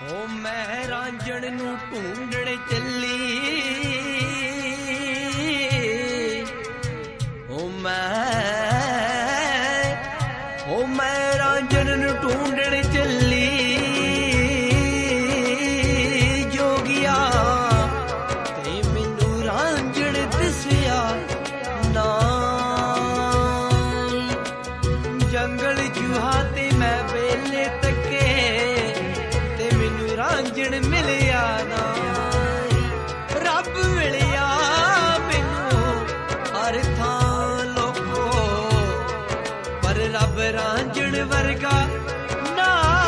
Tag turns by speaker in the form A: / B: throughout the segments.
A: ਓ ਮੈਂ ਰਾਂਝਣ ਨੂੰ ਢੂੰਡਣ ਚੱਲੀ, ਓ ਮੈਂ ਰਾਂਝਣ ਨੂੰ ਢੂੰਡਣ ਚੱਲੀ, ਜੋਗਿਆ ਤੇ ਮੈਨੂੰ ਰਾਂਝਣ ਦਿਸਿਆ ਨਾ, ਜੰਗਲ ਜੂਹਾ ਤੇ ਮੈਂ ਵੇਲੇ ਤੱਕੇ ਤੇ ਮੈਨੂੰ ਰਾਂਝਣ ਮਿਲਿਆ ਨਾ, ਰੱਬ ਮਿਲਿਆ ਮੈਨੂੰ ਹਰ ਥਾਂ ਲੋਕੋ, ਪਰ ਰੱਬ ਰਾਂਝਣ ਵਰਗਾ ਨਾ।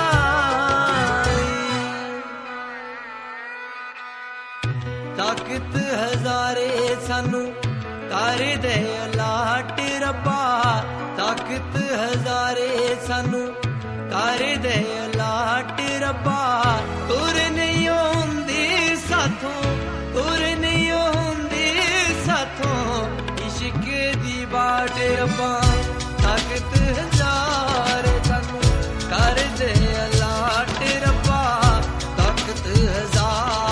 A: ਤਾਕਤ ਹਜ਼ਾਰੇ ਸਾਨੂੰ ਕਰ ਦੇ ਅਲਾਟ ਰੱਬਾ, ਤਾਕਤ ਹਜ਼ਾਰੇ ਸਾਨੂੰ ਕਰ ਦੇ ਅਲਾਟ ਰੱਬਾ, ਤੁਰ ਨਹੀਂ ਹੁੰਦੀ ਸਾਥੋਂ, ਤੁਰ ਨਹੀਂ ਹੁੰਦੀ ਸਾਥੋਂ ਇਸ਼ਕ ਦੀ ਬਾਟ ਰੱਬਾ, ਤਾਕਤ ਹਜ਼ਾਰੇ ਸਾਨੂੰ ਕਰ ਦੇ ਅਲਾਟ ਰੱਬਾ, ਤਾਕਤ ਹਜ਼ਾਰੇ।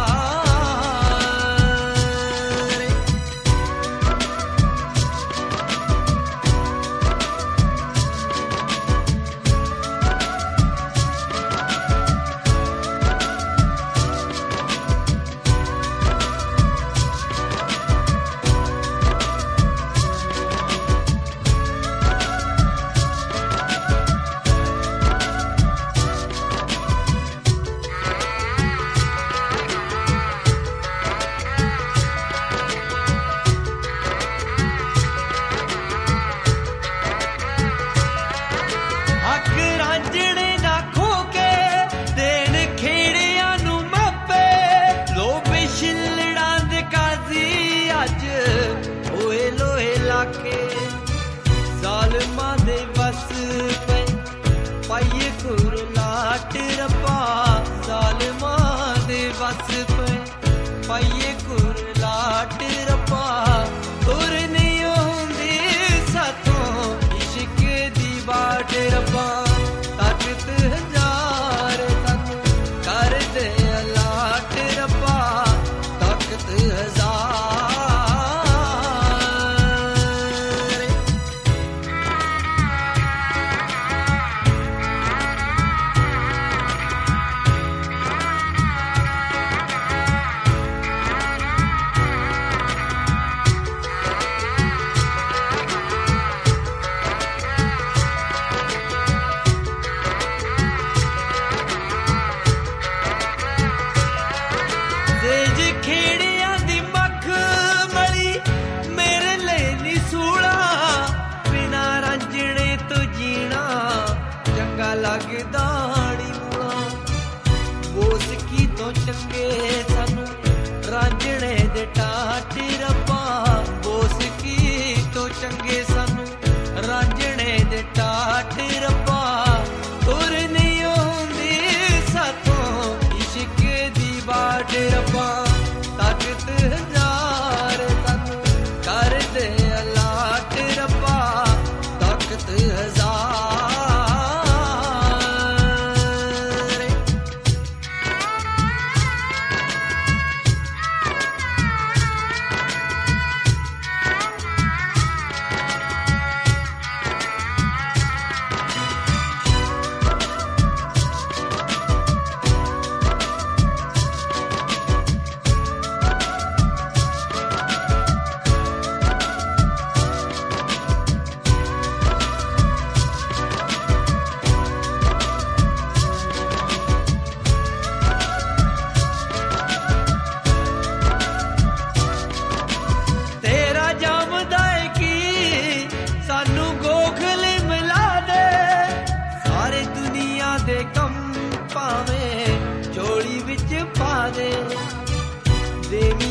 A: ਜ਼ਾਲਮਾਂ ਦੇ ਵਸ ਪੈ ਪਾਈਏ ਕੁਰਲਾਟ ਰੱਬਾ, ਜ਼ਾਲਮਾਂ ਦੇ ਵਸ ਪੈ ਪਾਈਏ ਕੁਰਲਾਟ ਰੱਬਾ, ਤੁਰ ਨਹੀਂ ਹੁੰਦੀ ਸਾਥੋਂ ਇਸ਼ਕ ਦੀ ਬਾਟ ਰੱਬਾ, ਤਾਕਤ ਹਜ਼ਾਰ ਸਾਨੂੰ ਕਰ ਦੇ ਅਲਾਟ ਰੱਬਾ, ਤਾਕਤ ਹਜ਼ਾਰ। ਖੇੜਿਆਂ ਦੀ ਮੱਖ ਮਲੀ ਮੇਰੇ ਲਈ ਨੀ ਸੂਲਾ, ਬਿਨਾ ਰਾਂਝਣੇ ਤੋਂ ਜੀਣਾ ਚੰਗਾ ਲੱਗਦਾ ਨੀ ਮੂਲਾ, ਮੌਸੀਕੀ ਤੋਂ ਚੰਗੇ ਸਾਨੂੰ ਰਾਂਝਣੇ ਦੇ ਟਾਟ ਰੱਬਾ, ਮੌਸੀਕੀ ਤੋਂ ਚੰਗੇ ਸਾਨੂੰ ਰਾਂਝਣੇ ਦੇ ਟਾਟ ਰੱਬਾ, ਤੁਰ ਨਹੀਂ ਹੁੰਦੀ ਸਾਥੋਂ ਇਸ਼ਕ ਦੀ ਬਾਟ ਰੱਬਾ, ਤਾਕਤ ਹਜ਼ਾਰ ਸਾਨੂੰ ਕਰ ਦੇ ਅਲਾਟ ਰੱਬਾ, ਤਾਕਤ ਹਜ਼ਾਰ। ਦੇ ਕੰਮ ਭਾਵੇਂ ਝੋਲੀ ਵਿੱਚ ਪਾ ਦੇ, ਦੇਵੀ